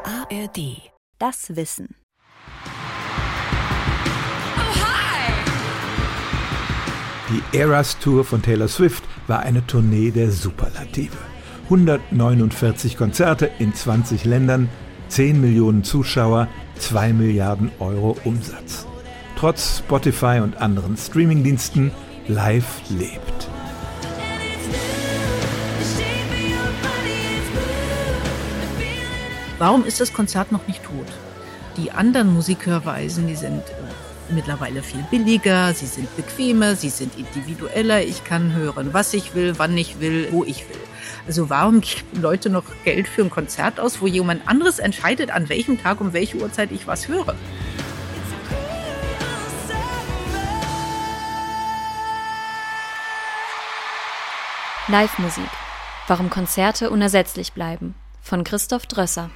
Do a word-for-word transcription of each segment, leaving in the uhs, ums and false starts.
A R D. Das Wissen. Die Eras Tour von Taylor Swift war eine Tournee der Superlative. hundertneunundvierzig Konzerte in zwanzig Ländern, zehn Millionen Zuschauer, zwei Milliarden Euro Umsatz. Trotz Spotify und anderen Streamingdiensten, live lebt. Warum ist das Konzert noch nicht tot? Die anderen Musikhörweisen, die sind mittlerweile viel billiger, sie sind bequemer, sie sind individueller. Ich kann hören, was ich will, wann ich will, wo ich will. Also warum geben Leute noch Geld für ein Konzert aus, wo jemand anderes entscheidet, an welchem Tag, um welche Uhrzeit ich was höre? Live-Musik. Warum Konzerte unersetzlich bleiben. Von Christoph Drösser.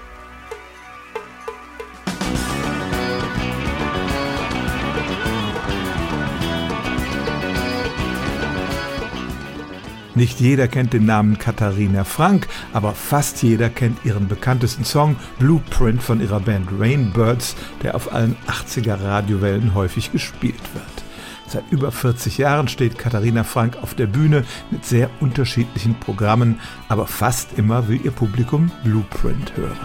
Nicht jeder kennt den Namen Katharina Frank, aber fast jeder kennt ihren bekanntesten Song Blueprint von ihrer Band Rainbirds, der auf allen achtziger Radiowellen häufig gespielt wird. Seit über vierzig Jahren steht Katharina Frank auf der Bühne mit sehr unterschiedlichen Programmen, aber fast immer will ihr Publikum Blueprint hören.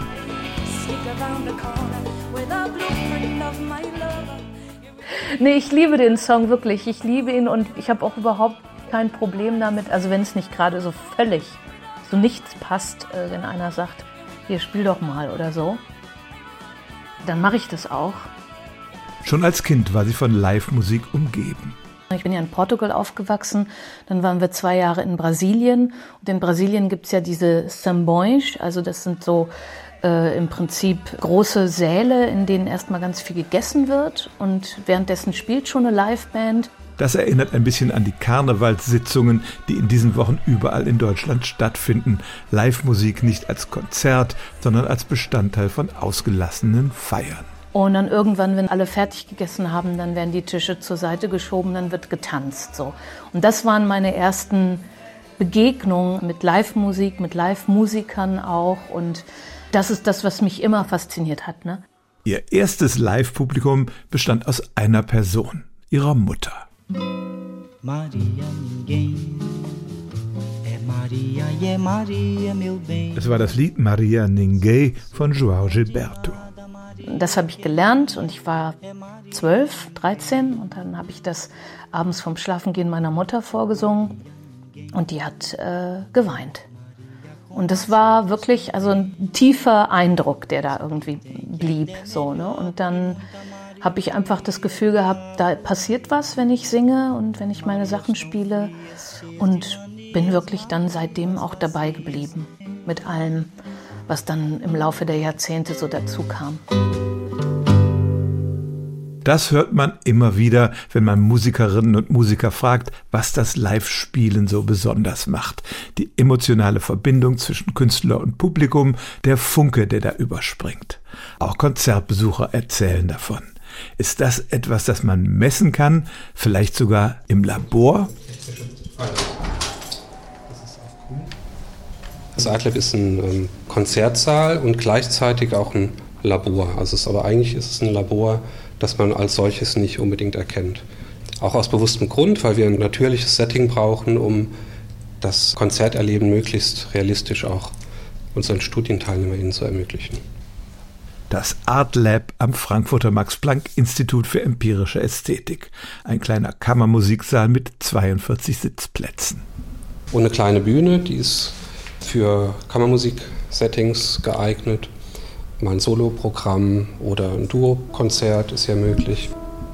Nee, ich liebe den Song wirklich. Ich liebe ihn und ich habe auch überhaupt kein Problem damit. Also wenn es nicht gerade so völlig, so nichts passt, äh, wenn einer sagt, hier spiel doch mal oder so, dann mache ich das auch. Schon als Kind war sie von Live-Musik umgeben. Ich bin ja in Portugal aufgewachsen, dann waren wir zwei Jahre in Brasilien. Und in Brasilien gibt es ja diese sambões, also das sind so äh, im Prinzip große Säle, in denen erstmal ganz viel gegessen wird und währenddessen spielt schon eine Liveband. Das erinnert ein bisschen an die Karnevalssitzungen, die in diesen Wochen überall in Deutschland stattfinden. Live-Musik nicht als Konzert, sondern als Bestandteil von ausgelassenen Feiern. Und dann irgendwann, wenn alle fertig gegessen haben, dann werden die Tische zur Seite geschoben, dann wird getanzt. So. Und das waren meine ersten Begegnungen mit Live-Musik, mit Live-Musikern auch. Und das ist das, was mich immer fasziniert hat. Ne? Ihr erstes Live-Publikum bestand aus einer Person, ihrer Mutter. Es war das Lied Maria Ninguém von João Gilberto. Das habe ich gelernt und ich war zwölf, dreizehn und dann habe ich das abends vorm Schlafengehen meiner Mutter vorgesungen und die hat äh, geweint. Und das war wirklich also ein tiefer Eindruck, der da irgendwie blieb. So, ne? Und dann habe ich einfach das Gefühl gehabt, da passiert was, wenn ich singe und wenn ich meine Sachen spiele. Und bin wirklich dann seitdem auch dabei geblieben mit allem, was dann im Laufe der Jahrzehnte so dazu kam. Das hört man immer wieder, wenn man Musikerinnen und Musiker fragt, was das Live-Spielen so besonders macht. Die emotionale Verbindung zwischen Künstler und Publikum, der Funke, der da überspringt. Auch Konzertbesucher erzählen davon. Ist das etwas, das man messen kann? Vielleicht sogar im Labor? Das Artlab ist ein ähm, Konzertsaal und gleichzeitig auch ein Labor. Also es, aber eigentlich ist es ein Labor, das man als solches nicht unbedingt erkennt. Auch aus bewusstem Grund, weil wir ein natürliches Setting brauchen, um das Konzerterleben möglichst realistisch auch unseren StudienteilnehmerInnen zu ermöglichen. Das Artlab am Frankfurter Max-Planck-Institut für empirische Ästhetik. Ein kleiner Kammermusiksaal mit zweiundvierzig Sitzplätzen. Und eine kleine Bühne, die ist für Kammermusik-Settings geeignet. Mal ein Soloprogramm oder ein Duo-Konzert ist ja möglich.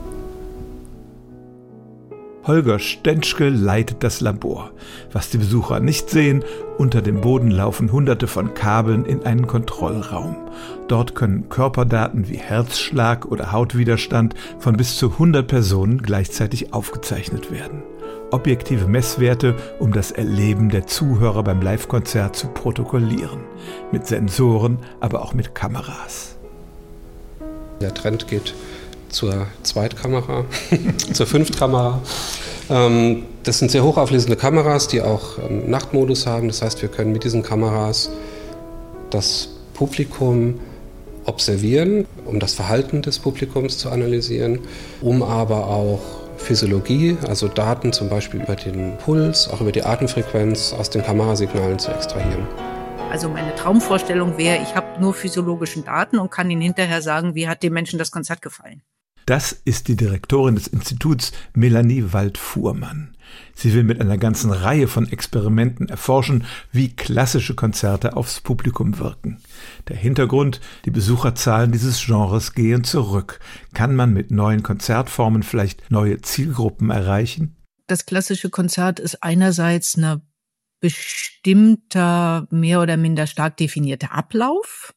Holger Stentschke leitet das Labor. Was die Besucher nicht sehen, unter dem Boden laufen hunderte von Kabeln in einen Kontrollraum. Dort können Körperdaten wie Herzschlag oder Hautwiderstand von bis zu hundert Personen gleichzeitig aufgezeichnet werden. Objektive Messwerte, um das Erleben der Zuhörer beim Live-Konzert zu protokollieren. Mit Sensoren, aber auch mit Kameras. Der Trend geht zur Zweitkamera, zur Fünftkamera. Ähm, das sind sehr hochauflösende Kameras, die auch ähm, Nachtmodus haben. Das heißt, wir können mit diesen Kameras das Publikum observieren, um das Verhalten des Publikums zu analysieren, um aber auch Physiologie, also Daten zum Beispiel über den Puls, auch über die Atemfrequenz aus den Kamerasignalen zu extrahieren. Also meine Traumvorstellung wäre, ich habe nur physiologischen Daten und kann Ihnen hinterher sagen, wie hat dem Menschen das Konzert gefallen. Das ist die Direktorin des Instituts, Melanie Wald-Fuhrmann. Sie will mit einer ganzen Reihe von Experimenten erforschen, wie klassische Konzerte aufs Publikum wirken. Der Hintergrund: die Besucherzahlen dieses Genres gehen zurück. Kann man mit neuen Konzertformen vielleicht neue Zielgruppen erreichen? Das klassische Konzert ist einerseits ein bestimmter, mehr oder minder stark definierter Ablauf.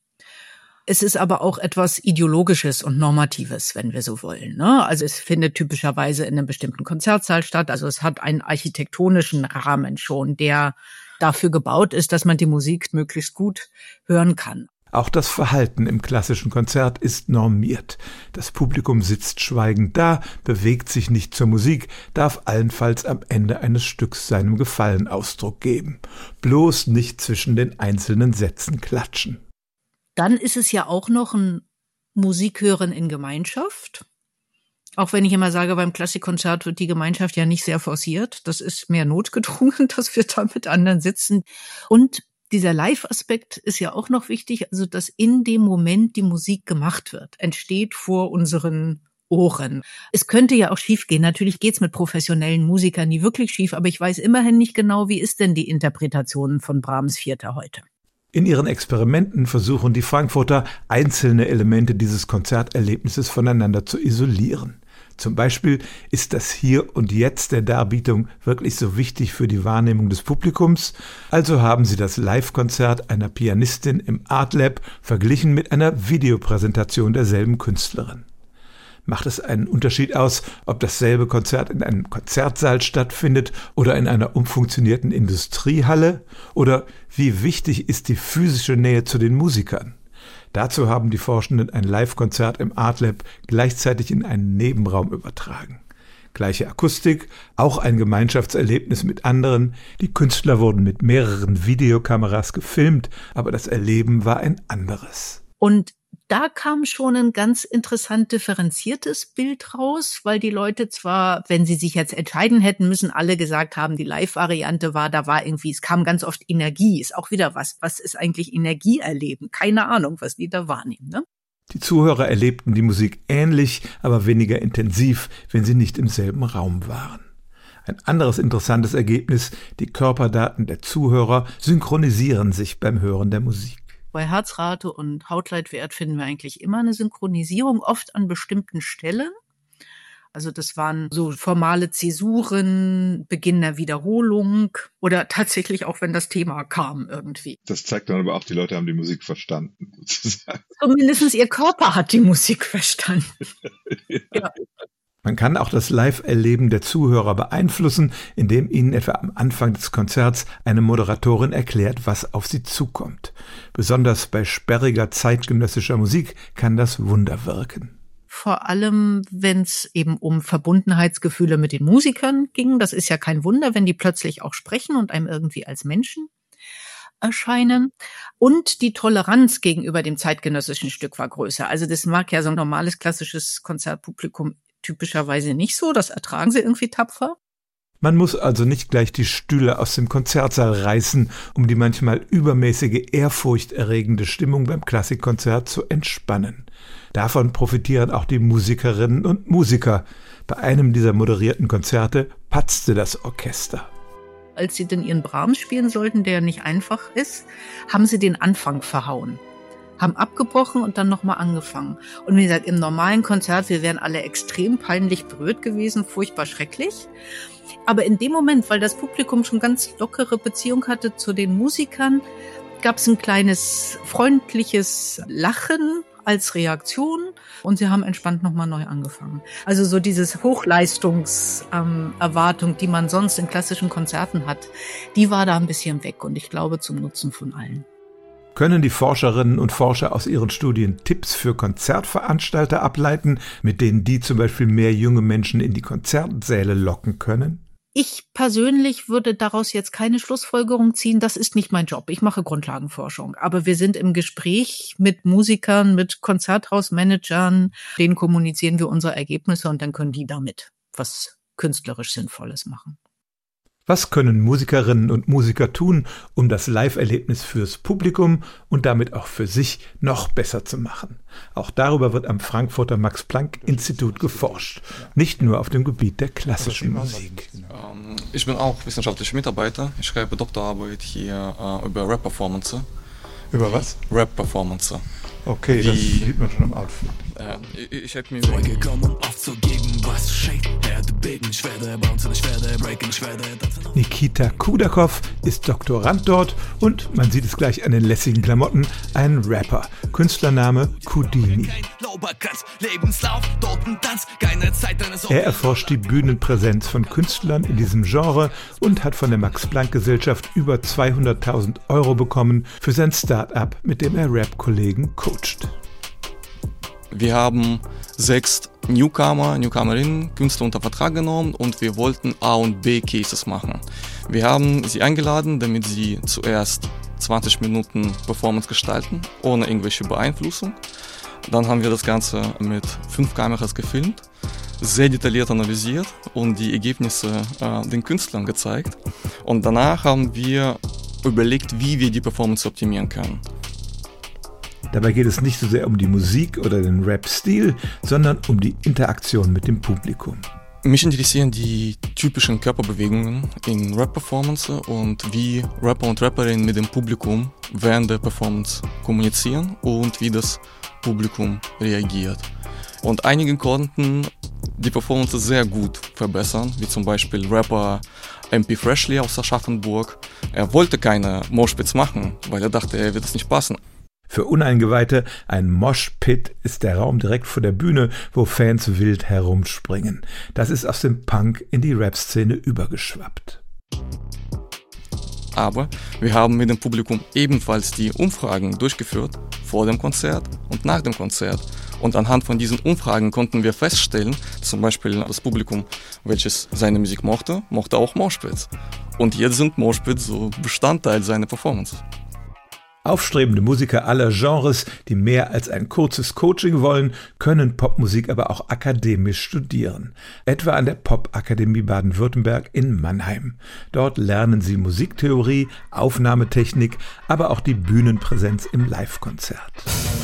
Es ist aber auch etwas Ideologisches und Normatives, wenn wir so wollen, ne? Also es findet typischerweise in einem bestimmten Konzertsaal statt. Also es hat einen architektonischen Rahmen schon, der dafür gebaut ist, dass man die Musik möglichst gut hören kann. Auch das Verhalten im klassischen Konzert ist normiert. Das Publikum sitzt schweigend da, bewegt sich nicht zur Musik, darf allenfalls am Ende eines Stücks seinem Gefallen Ausdruck geben. Bloß nicht zwischen den einzelnen Sätzen klatschen. Dann ist es ja auch noch ein Musikhören in Gemeinschaft. Auch wenn ich immer sage, beim Klassikkonzert wird die Gemeinschaft ja nicht sehr forciert. Das ist mehr notgedrungen, dass wir da mit anderen sitzen. Und dieser Live-Aspekt ist ja auch noch wichtig, also dass in dem Moment die Musik gemacht wird, entsteht vor unseren Ohren. Es könnte ja auch schief gehen. Natürlich geht's mit professionellen Musikern nie wirklich schief, aber ich weiß immerhin nicht genau, wie ist denn die Interpretation von Brahms Vierter heute. In ihren Experimenten versuchen die Frankfurter, einzelne Elemente dieses Konzerterlebnisses voneinander zu isolieren. Zum Beispiel: ist das Hier und Jetzt der Darbietung wirklich so wichtig für die Wahrnehmung des Publikums? Also haben sie das Live-Konzert einer Pianistin im Art Lab verglichen mit einer Videopräsentation derselben Künstlerin. Macht es einen Unterschied aus, ob dasselbe Konzert in einem Konzertsaal stattfindet oder in einer umfunktionierten Industriehalle? Oder wie wichtig ist die physische Nähe zu den Musikern? Dazu haben die Forschenden ein Live-Konzert im Art Lab gleichzeitig in einen Nebenraum übertragen. Gleiche Akustik, auch ein Gemeinschaftserlebnis mit anderen. Die Künstler wurden mit mehreren Videokameras gefilmt, aber das Erleben war ein anderes. Und da kam schon ein ganz interessant differenziertes Bild raus, weil die Leute zwar, wenn sie sich jetzt entscheiden hätten müssen, alle gesagt haben, die Live-Variante war, da war irgendwie, es kam ganz oft Energie, ist auch wieder was. Was ist eigentlich Energie erleben? Keine Ahnung, was die da wahrnehmen, ne? Die Zuhörer erlebten die Musik ähnlich, aber weniger intensiv, wenn sie nicht im selben Raum waren. Ein anderes interessantes Ergebnis: die Körperdaten der Zuhörer synchronisieren sich beim Hören der Musik. Bei Herzrate und Hautleitwert finden wir eigentlich immer eine Synchronisierung, oft an bestimmten Stellen. Also das waren so formale Zäsuren, Beginn der Wiederholung oder tatsächlich auch, wenn das Thema kam irgendwie. Das zeigt dann aber auch, die Leute haben die Musik verstanden, sozusagen. Zumindest ihr Körper hat die Musik verstanden. Ja. Man kann auch das Live-Erleben der Zuhörer beeinflussen, indem ihnen etwa am Anfang des Konzerts eine Moderatorin erklärt, was auf sie zukommt. Besonders bei sperriger zeitgenössischer Musik kann das Wunder wirken. Vor allem, wenn es eben um Verbundenheitsgefühle mit den Musikern ging. Das ist ja kein Wunder, wenn die plötzlich auch sprechen und einem irgendwie als Menschen erscheinen. Und die Toleranz gegenüber dem zeitgenössischen Stück war größer. Also das mag ja so ein normales klassisches Konzertpublikum typischerweise nicht so, das ertragen sie irgendwie tapfer. Man muss also nicht gleich die Stühle aus dem Konzertsaal reißen, um die manchmal übermäßige, ehrfurchterregende Stimmung beim Klassikkonzert zu entspannen. Davon profitieren auch die Musikerinnen und Musiker. Bei einem dieser moderierten Konzerte patzte das Orchester. Als sie dann ihren Brahms spielen sollten, der nicht einfach ist, haben sie den Anfang verhauen. Haben abgebrochen und dann nochmal angefangen. Und wie gesagt, im normalen Konzert, wir wären alle extrem peinlich berührt gewesen, furchtbar schrecklich. Aber in dem Moment, weil das Publikum schon ganz lockere Beziehung hatte zu den Musikern, gab es ein kleines freundliches Lachen als Reaktion und sie haben entspannt nochmal neu angefangen. Also so dieses Hochleistungserwartung, ähm, die man sonst in klassischen Konzerten hat, die war da ein bisschen weg und ich glaube zum Nutzen von allen. Können die Forscherinnen und Forscher aus ihren Studien Tipps für Konzertveranstalter ableiten, mit denen die zum Beispiel mehr junge Menschen in die Konzertsäle locken können? Ich persönlich würde daraus jetzt keine Schlussfolgerung ziehen, das ist nicht mein Job. Ich mache Grundlagenforschung. Aber wir sind im Gespräch mit Musikern, mit Konzerthausmanagern, denen kommunizieren wir unsere Ergebnisse und dann können die damit was künstlerisch Sinnvolles machen. Was können Musikerinnen und Musiker tun, um das Live-Erlebnis fürs Publikum und damit auch für sich noch besser zu machen? Auch darüber wird am Frankfurter Max-Planck-Institut geforscht, nicht nur auf dem Gebiet der klassischen Musik. Ich bin auch wissenschaftlicher Mitarbeiter. Ich schreibe Doktorarbeit hier äh, über Rap-Performance. Über was? Rap-Performance. Okay, Wie, das sieht man schon am Outfit. Äh, ich ich habe mir vorgekommen, aufzugeben, was shake. Herde beten, ich werde bouncen, ich werde breaken, ich werde tanzen. Nikita Kudakov ist Doktorand dort und, man sieht es gleich an den lässigen Klamotten, ein Rapper. Künstlername Kudini. Er erforscht die Bühnenpräsenz von Künstlern in diesem Genre und hat von der Max-Planck-Gesellschaft über zweihunderttausend Euro bekommen für sein Start-up, mit dem er Rap-Kollegen coacht. Wir haben sechs Newcomer, Newcomerinnen, Künstler unter Vertrag genommen und wir wollten A- und B-Cases machen. Wir haben sie eingeladen, damit sie zuerst zwanzig Minuten Performance gestalten, ohne irgendwelche Beeinflussung. Dann haben wir das Ganze mit fünf Kameras gefilmt, sehr detailliert analysiert und die Ergebnisse äh, den Künstlern gezeigt. Und danach haben wir überlegt, wie wir die Performance optimieren können. Dabei geht es nicht so sehr um die Musik oder den Rap-Stil, sondern um die Interaktion mit dem Publikum. Mich interessieren die typischen Körperbewegungen in Rap-Performance und wie Rapper und Rapperinnen mit dem Publikum während der Performance kommunizieren und wie das Publikum reagiert. Und einige konnten die Performance sehr gut verbessern, wie zum Beispiel Rapper M P Freshly aus Aschaffenburg. Er wollte keine Moshpits machen, weil er dachte, er wird es nicht passen. Für Uneingeweihte ein Moshpit ist der Raum direkt vor der Bühne, wo Fans wild herumspringen. Das ist aus dem Punk in die Rap-Szene übergeschwappt. Aber wir haben mit dem Publikum ebenfalls die Umfragen durchgeführt, vor dem Konzert und nach dem Konzert. Und anhand von diesen Umfragen konnten wir feststellen, zum Beispiel das Publikum, welches seine Musik mochte, mochte auch Moshpits. Und jetzt sind Moshpits so Bestandteil seiner Performance. Aufstrebende Musiker aller Genres, die mehr als ein kurzes Coaching wollen, können Popmusik aber auch akademisch studieren. Etwa an der Popakademie Baden-Württemberg in Mannheim. Dort lernen sie Musiktheorie, Aufnahmetechnik, aber auch die Bühnenpräsenz im Live-Konzert.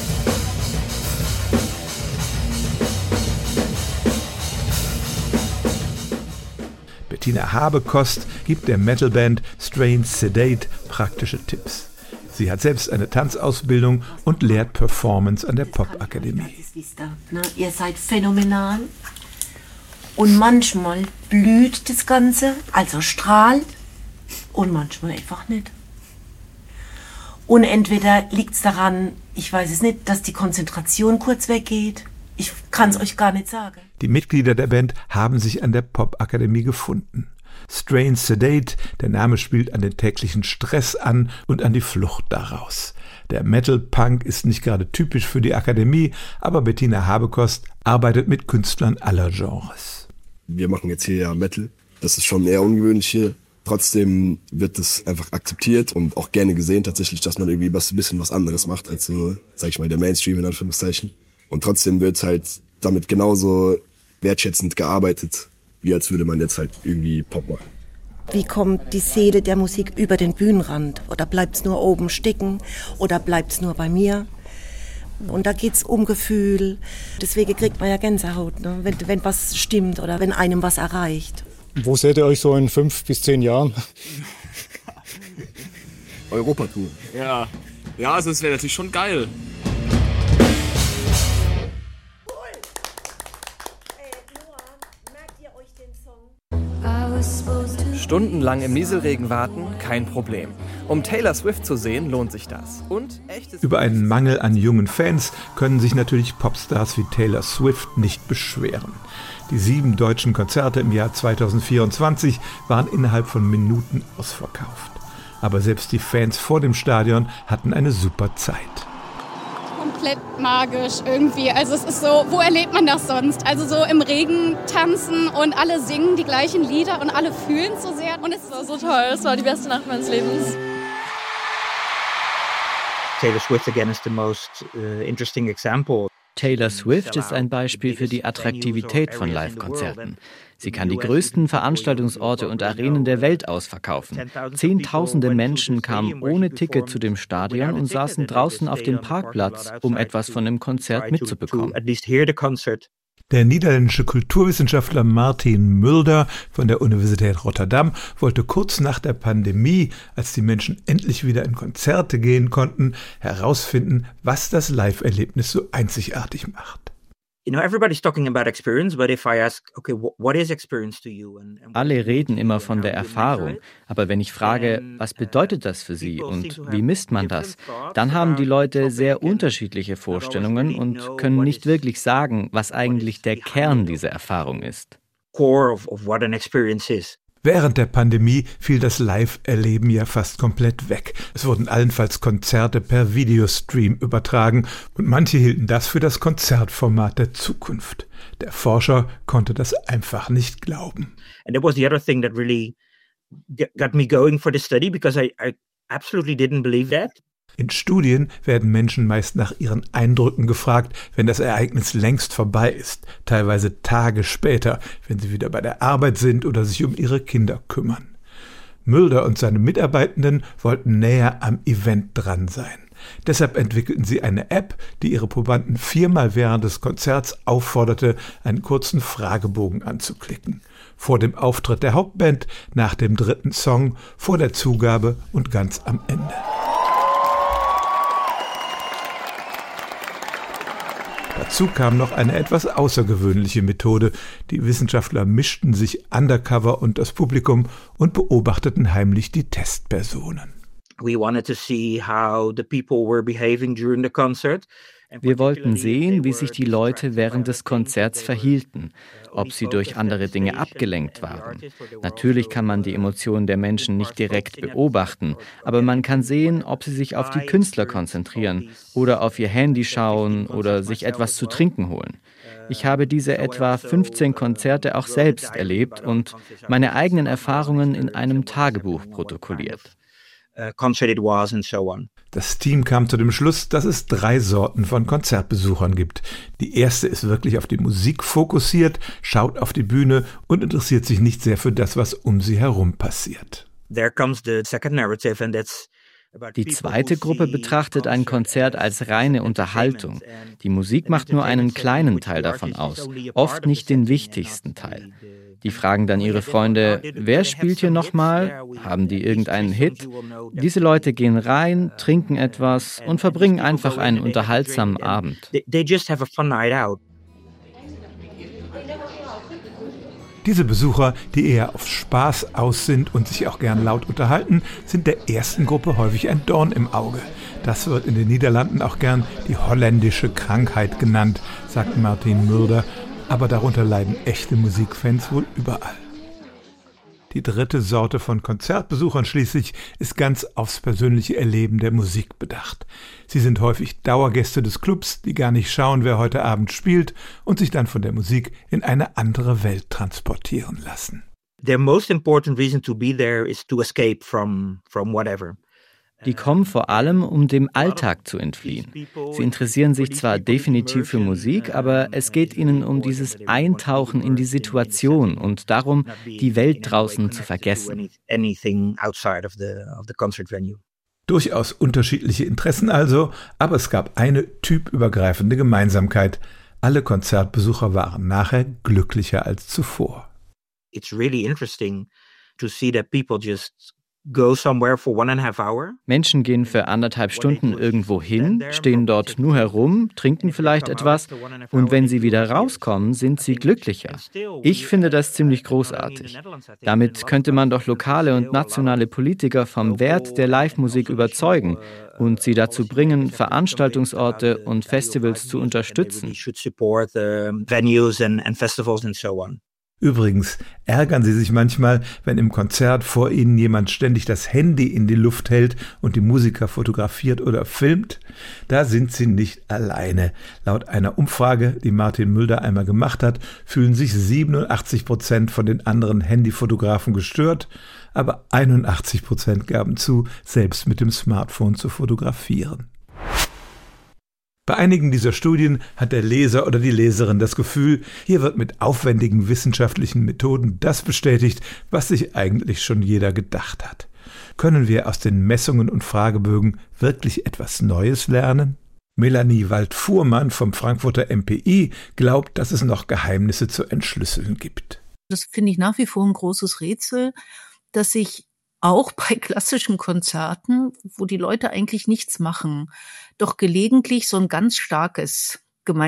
Bettina Habekost gibt der Metalband Strange Sedate praktische Tipps. Sie hat selbst eine Tanzausbildung und lehrt Performance an der Popakademie. Ihr seid phänomenal und manchmal blüht das Ganze, also strahlt und manchmal einfach nicht. Und entweder liegt es daran, ich weiß es nicht, dass die Konzentration kurz weggeht. Ich kann es euch gar nicht sagen. Die Mitglieder der Band haben sich an der Popakademie gefunden. Strange Sedate, der Name spielt an den täglichen Stress an und an die Flucht daraus. Der Metal-Punk ist nicht gerade typisch für die Akademie, aber Bettina Habekost arbeitet mit Künstlern aller Genres. Wir machen jetzt hier ja Metal, das ist schon eher ungewöhnlich hier. Trotzdem wird es einfach akzeptiert und auch gerne gesehen tatsächlich, dass man irgendwie was, ein bisschen was anderes macht als so, sag ich mal, der Mainstream in Anführungszeichen. Und trotzdem wird halt damit genauso wertschätzend gearbeitet, wie als würde man jetzt halt irgendwie Pop machen. Wie kommt die Seele der Musik über den Bühnenrand? Oder bleibt's nur oben stecken? Oder bleibt's nur bei mir? Und da geht's um Gefühl. Deswegen kriegt man ja Gänsehaut, ne? wenn, wenn was stimmt oder wenn einem was erreicht. Wo seht ihr euch so in fünf bis zehn Jahren? Europatour. Ja, ja, also das wäre natürlich schon geil. Stundenlang im Nieselregen warten, kein Problem. Um Taylor Swift zu sehen, lohnt sich das. Und echtes Über einen Mangel an jungen Fans können sich natürlich Popstars wie Taylor Swift nicht beschweren. Die sieben deutschen Konzerte im Jahr zweitausendvierundzwanzig waren innerhalb von Minuten ausverkauft. Aber selbst die Fans vor dem Stadion hatten eine super Zeit. komplett magisch irgendwie. Also es ist so, wo erlebt man das sonst? Also so im Regen tanzen und alle singen die gleichen Lieder und alle fühlen es so sehr. Und es war so toll, es war die beste Nacht meines Lebens. Taylor Swift again is the most uh, interesting example. Taylor Swift ist ein Beispiel für die Attraktivität von Live-Konzerten. Sie kann die größten Veranstaltungsorte und Arenen der Welt ausverkaufen. Zehntausende Menschen kamen ohne Ticket zu dem Stadion und saßen draußen auf dem Parkplatz, um etwas von dem Konzert mitzubekommen. Der niederländische Kulturwissenschaftler Martin Mulder von der Universität Rotterdam wollte kurz nach der Pandemie, als die Menschen endlich wieder in Konzerte gehen konnten, herausfinden, was das Live-Erlebnis so einzigartig macht. Alle reden immer von der Erfahrung, aber wenn ich frage, was bedeutet das für Sie und wie misst man das, dann haben die Leute sehr unterschiedliche Vorstellungen und können nicht wirklich sagen, was eigentlich der Kern dieser Erfahrung ist. Während der Pandemie fiel das Live-Erleben ja fast komplett weg. Es wurden allenfalls Konzerte per Videostream übertragen und manche hielten das für das Konzertformat der Zukunft. Der Forscher konnte das einfach nicht glauben. And that was the other thing that really got me going for the study because I, I absolutely didn't believe that. In Studien werden Menschen meist nach ihren Eindrücken gefragt, wenn das Ereignis längst vorbei ist, teilweise Tage später, wenn sie wieder bei der Arbeit sind oder sich um ihre Kinder kümmern. Mulder und seine Mitarbeitenden wollten näher am Event dran sein. Deshalb entwickelten sie eine App, die ihre Probanden viermal während des Konzerts aufforderte, einen kurzen Fragebogen anzuklicken. Vor dem Auftritt der Hauptband, nach dem dritten Song, vor der Zugabe und ganz am Ende. Dazu kam noch eine etwas außergewöhnliche Methode. Die Wissenschaftler mischten sich undercover unter das Publikum und beobachteten heimlich die Testpersonen. We wanted to see how the people were behaving during the concert. Wir wollten sehen, wie sich die Leute während des Konzerts verhielten, ob sie durch andere Dinge abgelenkt waren. Natürlich kann man die Emotionen der Menschen nicht direkt beobachten, aber man kann sehen, ob sie sich auf die Künstler konzentrieren oder auf ihr Handy schauen oder sich etwas zu trinken holen. Ich habe diese etwa fünfzehn Konzerte auch selbst erlebt und meine eigenen Erfahrungen in einem Tagebuch protokolliert. Das Team kam zu dem Schluss, dass es drei Sorten von Konzertbesuchern gibt. Die erste ist wirklich auf die Musik fokussiert, schaut auf die Bühne und interessiert sich nicht sehr für das, was um sie herum passiert. Die zweite Gruppe betrachtet ein Konzert als reine Unterhaltung. Die Musik macht nur einen kleinen Teil davon aus, oft nicht den wichtigsten Teil. Die fragen dann ihre Freunde, wer spielt hier nochmal? Haben die irgendeinen Hit? Diese Leute gehen rein, trinken etwas und verbringen einfach einen unterhaltsamen Abend. Diese Besucher, die eher auf Spaß aus sind und sich auch gern laut unterhalten, sind der ersten Gruppe häufig ein Dorn im Auge. Das wird in den Niederlanden auch gern die holländische Krankheit genannt, sagt Martin Mulder. Aber darunter leiden echte Musikfans wohl überall. Die dritte Sorte von Konzertbesuchern schließlich ist ganz aufs persönliche Erleben der Musik bedacht. Sie sind häufig Dauergäste des Clubs, die gar nicht schauen, wer heute Abend spielt und sich dann von der Musik in eine andere Welt transportieren lassen. The most important reason to be there is to escape from from whatever. Die kommen vor allem, um dem Alltag zu entfliehen. Sie interessieren sich zwar definitiv für Musik, aber es geht ihnen um dieses Eintauchen in die Situation und darum, die Welt draußen zu vergessen. Durchaus unterschiedliche Interessen also, aber es gab eine typübergreifende Gemeinsamkeit. Alle Konzertbesucher waren nachher glücklicher als zuvor. It's really interesting to see that people just go somewhere for one and a half hour. Menschen gehen für anderthalb Stunden irgendwo hin, stehen dort nur herum, trinken vielleicht etwas und wenn sie wieder rauskommen, sind sie glücklicher. Ich finde das ziemlich großartig. Damit könnte man doch lokale und nationale Politiker vom Wert der Live-Musik überzeugen und sie dazu bringen, Veranstaltungsorte und Festivals zu unterstützen. Übrigens ärgern Sie sich manchmal, wenn im Konzert vor Ihnen jemand ständig das Handy in die Luft hält und die Musiker fotografiert oder filmt? Da sind Sie nicht alleine. Laut einer Umfrage, die Martin Mulder einmal gemacht hat, fühlen sich siebenundachtzig Prozent von den anderen Handyfotografen gestört, aber einundachtzig Prozent gaben zu, selbst mit dem Smartphone zu fotografieren. Bei einigen dieser Studien hat der Leser oder die Leserin das Gefühl, hier wird mit aufwendigen wissenschaftlichen Methoden das bestätigt, was sich eigentlich schon jeder gedacht hat. Können wir aus den Messungen und Fragebögen wirklich etwas Neues lernen? Melanie Wald-Fuhrmann vom Frankfurter M P I glaubt, dass es noch Geheimnisse zu entschlüsseln gibt. Das finde ich nach wie vor ein großes Rätsel, dass sich auch bei klassischen Konzerten, wo die Leute eigentlich nichts machen, doch gelegentlich so ein ganz starkes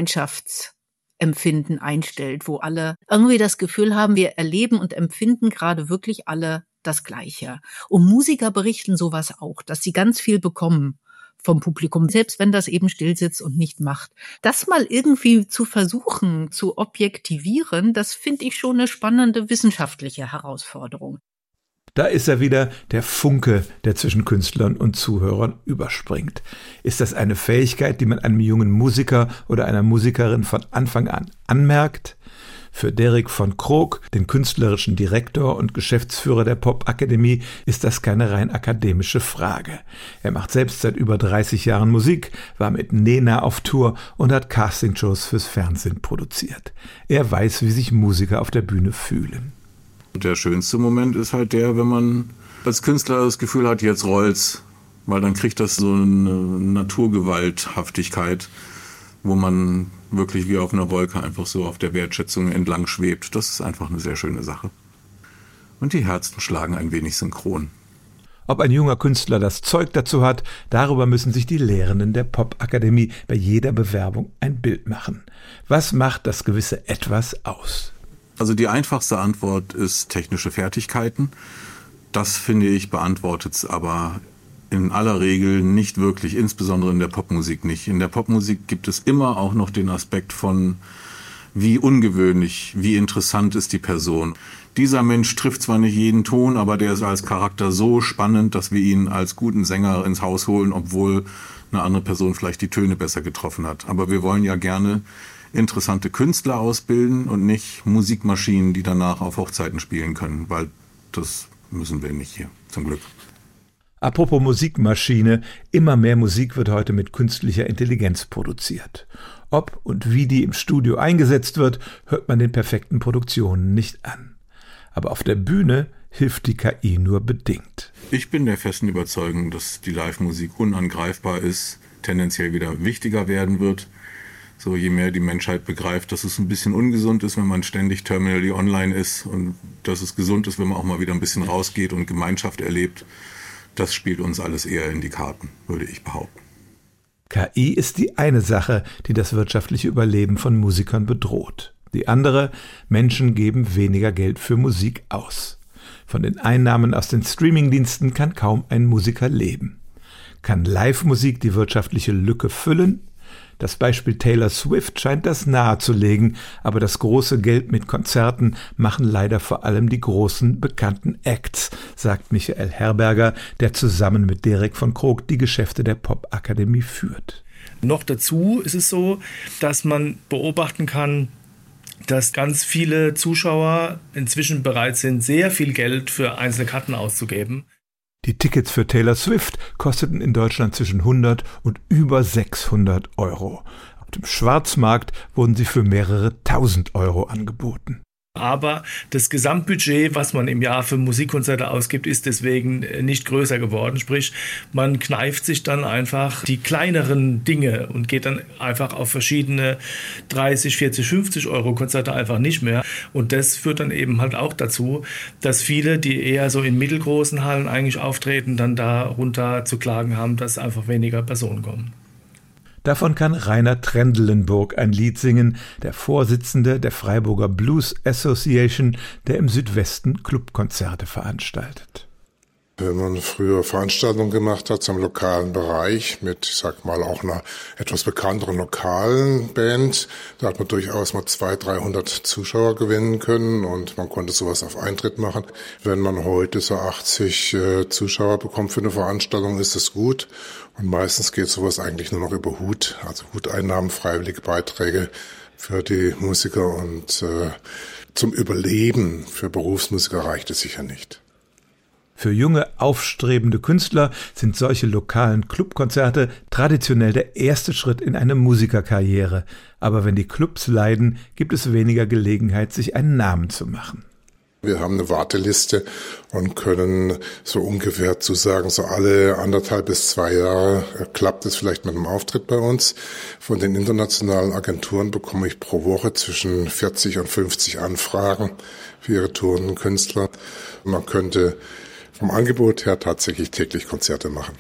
Gemeinschaftsempfinden einstellt, wo alle irgendwie das Gefühl haben, wir erleben und empfinden gerade wirklich alle das Gleiche. Und Musiker berichten sowas auch, dass sie ganz viel bekommen vom Publikum, selbst wenn das eben still sitzt und nicht macht. Das mal irgendwie zu versuchen, zu objektivieren, das finde ich schon eine spannende wissenschaftliche Herausforderung. Da ist er wieder, der Funke, der zwischen Künstlern und Zuhörern überspringt. Ist das eine Fähigkeit, die man einem jungen Musiker oder einer Musikerin von Anfang an anmerkt? Für Derek von Krook, den künstlerischen Direktor und Geschäftsführer der Popakademie, ist das keine rein akademische Frage. Er macht selbst seit über dreißig Jahren Musik, war mit Nena auf Tour und hat Castingshows fürs Fernsehen produziert. Er weiß, wie sich Musiker auf der Bühne fühlen. Der schönste Moment ist halt der, wenn man als Künstler das Gefühl hat, jetzt rollt's, weil dann kriegt das so eine Naturgewalthaftigkeit, wo man wirklich wie auf einer Wolke einfach so auf der Wertschätzung entlang schwebt. Das ist einfach eine sehr schöne Sache. Und die Herzen schlagen ein wenig synchron. Ob ein junger Künstler das Zeug dazu hat, darüber müssen sich die Lehrenden der Popakademie bei jeder Bewerbung ein Bild machen. Was macht das gewisse Etwas aus? Also die einfachste Antwort ist technische Fertigkeiten. Das, finde ich, beantwortet es aber in aller Regel nicht wirklich, insbesondere in der Popmusik nicht. In der Popmusik gibt es immer auch noch den Aspekt von, wie ungewöhnlich, wie interessant ist die Person. Dieser Mensch trifft zwar nicht jeden Ton, aber der ist als Charakter so spannend, dass wir ihn als guten Sänger ins Haus holen, obwohl eine andere Person vielleicht die Töne besser getroffen hat. Aber wir wollen ja gerne interessante Künstler ausbilden und nicht Musikmaschinen, die danach auf Hochzeiten spielen können, weil das müssen wir nicht hier, zum Glück. Apropos Musikmaschine, immer mehr Musik wird heute mit künstlicher Intelligenz produziert. Ob und wie die im Studio eingesetzt wird, hört man den perfekten Produktionen nicht an. Aber auf der Bühne hilft die K I nur bedingt. Ich bin der festen Überzeugung, dass die Live-Musik unangreifbar ist, tendenziell wieder wichtiger werden wird. So, je mehr die Menschheit begreift, dass es ein bisschen ungesund ist, wenn man ständig terminally online ist und dass es gesund ist, wenn man auch mal wieder ein bisschen rausgeht und Gemeinschaft erlebt, das spielt uns alles eher in die Karten, würde ich behaupten. K I ist die eine Sache, die das wirtschaftliche Überleben von Musikern bedroht. Die andere, Menschen geben weniger Geld für Musik aus. Von den Einnahmen aus den Streamingdiensten kann kaum ein Musiker leben. Kann Live-Musik die wirtschaftliche Lücke füllen? Das Beispiel Taylor Swift scheint das nahezulegen, aber das große Geld mit Konzerten machen leider vor allem die großen, bekannten Acts, sagt Michael Herberger, der zusammen mit Derek von Krook die Geschäfte der Popakademie führt. Noch dazu ist es so, dass man beobachten kann, dass ganz viele Zuschauer inzwischen bereit sind, sehr viel Geld für einzelne Karten auszugeben. Die Tickets für Taylor Swift kosteten in Deutschland zwischen hundert und über sechshundert Euro. Auf dem Schwarzmarkt wurden sie für mehrere tausend Euro angeboten. Aber das Gesamtbudget, was man im Jahr für Musikkonzerte ausgibt, ist deswegen nicht größer geworden. Sprich, man kneift sich dann einfach die kleineren Dinge und geht dann einfach auf verschiedene dreißig, vierzig, fünfzig Euro Konzerte einfach nicht mehr. Und das führt dann eben halt auch dazu, dass viele, die eher so in mittelgroßen Hallen eigentlich auftreten, dann darunter zu klagen haben, dass einfach weniger Personen kommen. Davon kann Rainer Trendelenburg ein Lied singen, der Vorsitzende der Freiburger Blues Association, der im Südwesten Clubkonzerte veranstaltet. Wenn man früher Veranstaltungen gemacht hat zum lokalen Bereich mit, ich sag mal, auch einer etwas bekannteren lokalen Band, da hat man durchaus mal zweihundert, dreihundert Zuschauer gewinnen können und man konnte sowas auf Eintritt machen. Wenn man heute so achtzig äh, Zuschauer bekommt für eine Veranstaltung, ist es gut. Und meistens geht sowas eigentlich nur noch über Hut, also Huteinnahmen, freiwillige Beiträge für die Musiker und äh, zum Überleben für Berufsmusiker reicht es sicher nicht. Für junge, aufstrebende Künstler sind solche lokalen Clubkonzerte traditionell der erste Schritt in eine Musikerkarriere. Aber wenn die Clubs leiden, gibt es weniger Gelegenheit, sich einen Namen zu machen. Wir haben eine Warteliste und können so ungefähr zusagen, so alle anderthalb bis zwei Jahre klappt es vielleicht mit einem Auftritt bei uns. Von den internationalen Agenturen bekomme ich pro Woche zwischen vierzig und fünfzig Anfragen für ihre Touren Künstler. Man könnte vom Angebot her tatsächlich täglich Konzerte machen.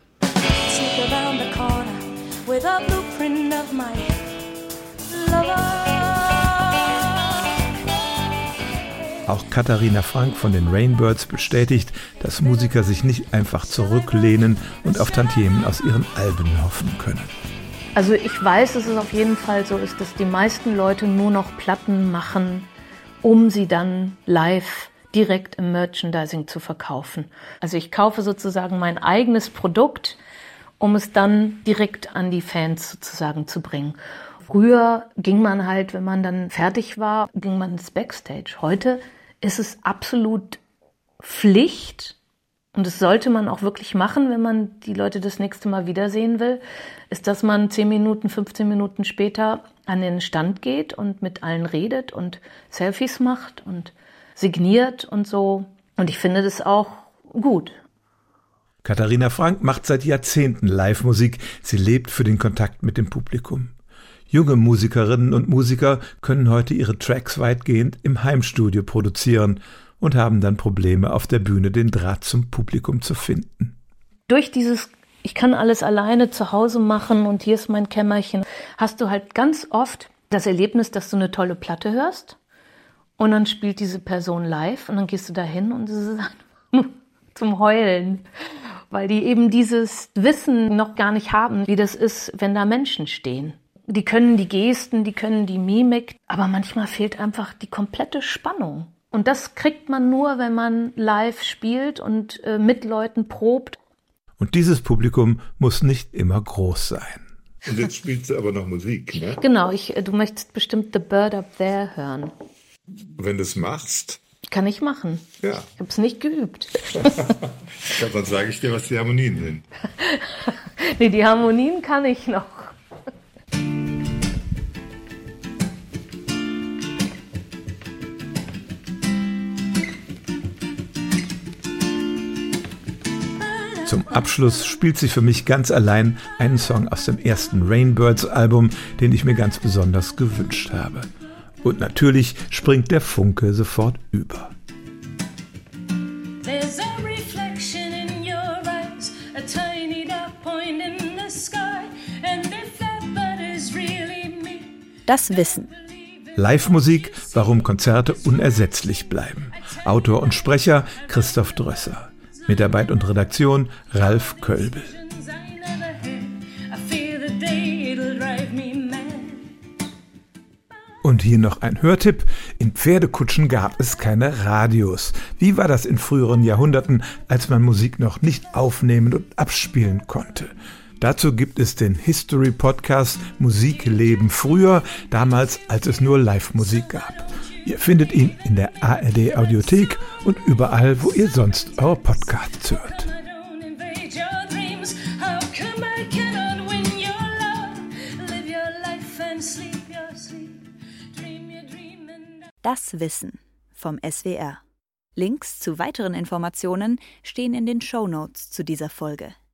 Auch Katharina Frank von den Rainbirds bestätigt, dass Musiker sich nicht einfach zurücklehnen und auf Tantiemen aus ihren Alben hoffen können. Also ich weiß, dass es auf jeden Fall so ist, dass die meisten Leute nur noch Platten machen, um sie dann live direkt im Merchandising zu verkaufen. Also ich kaufe sozusagen mein eigenes Produkt, um es dann direkt an die Fans sozusagen zu bringen. Früher ging man halt, wenn man dann fertig war, ging man ins Backstage. Heute ist es absolut Pflicht, und das sollte man auch wirklich machen, wenn man die Leute das nächste Mal wiedersehen will, ist, dass man zehn Minuten, fünfzehn Minuten später an den Stand geht und mit allen redet und Selfies macht und signiert und so. Und ich finde das auch gut. Katharina Frank macht seit Jahrzehnten Live-Musik. Sie lebt für den Kontakt mit dem Publikum. Junge Musikerinnen und Musiker können heute ihre Tracks weitgehend im Heimstudio produzieren und haben dann Probleme, auf der Bühne den Draht zum Publikum zu finden. Durch dieses, ich kann alles alleine zu Hause machen und hier ist mein Kämmerchen, hast du halt ganz oft das Erlebnis, dass du eine tolle Platte hörst und dann spielt diese Person live und dann gehst du da hin und es ist zum Heulen, weil die eben dieses Wissen noch gar nicht haben, wie das ist, wenn da Menschen stehen. Die können die Gesten, die können die Mimik, aber manchmal fehlt einfach die komplette Spannung. Und das kriegt man nur, wenn man live spielt und äh, mit Leuten probt. Und dieses Publikum muss nicht immer groß sein. Und jetzt spielst du aber noch Musik, ne? Genau, ich, du möchtest bestimmt The Bird Up There hören. Wenn du es machst? Kann ich machen. Ja. Ich habe es nicht geübt. Ja, dann sage ich dir, was die Harmonien sind. Nee, die Harmonien kann ich noch. Zum Abschluss spielt sie für mich ganz allein einen Song aus dem ersten Rainbirds-Album, den ich mir ganz besonders gewünscht habe. Und natürlich springt der Funke sofort über. Das Wissen. Live-Musik, warum Konzerte unersetzlich bleiben. Autor und Sprecher Christoph Drösser. Mitarbeit und Redaktion Ralf Kölbel. Und hier noch ein Hörtipp. In Pferdekutschen gab es keine Radios. Wie war das in früheren Jahrhunderten, als man Musik noch nicht aufnehmen und abspielen konnte? Dazu gibt es den History-Podcast Musik leben früher, damals als es nur Live-Musik gab. Ihr findet ihn in der A R D-Audiothek und überall, wo ihr sonst eure Podcasts hört. Das Wissen vom S W R. Links zu weiteren Informationen stehen in den Shownotes zu dieser Folge.